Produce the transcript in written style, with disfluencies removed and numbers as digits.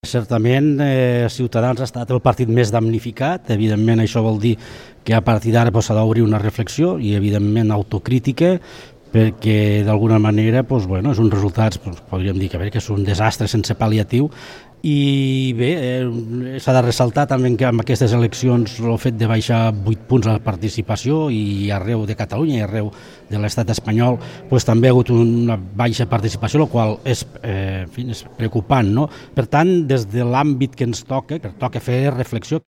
Certament, Ciutadans ha estat el partit més damnificat. Evidentment, això vol dir que a partir d'ara s'ha d'obrir una reflexió i, evidentment, autocrítica, perquè d'alguna manera és un resultat, podríem dir que és un desastre sense pal·liatiu. I bé, s'ha de ressaltar també que amb aquestes eleccions el fet de baixar 8 punts la participació i arreu de Catalunya i arreu de l'estat espanyol també ha hagut una baixa participació, el qual és preocupant, no? Per tant, des de l'àmbit que ens toca fer reflexió.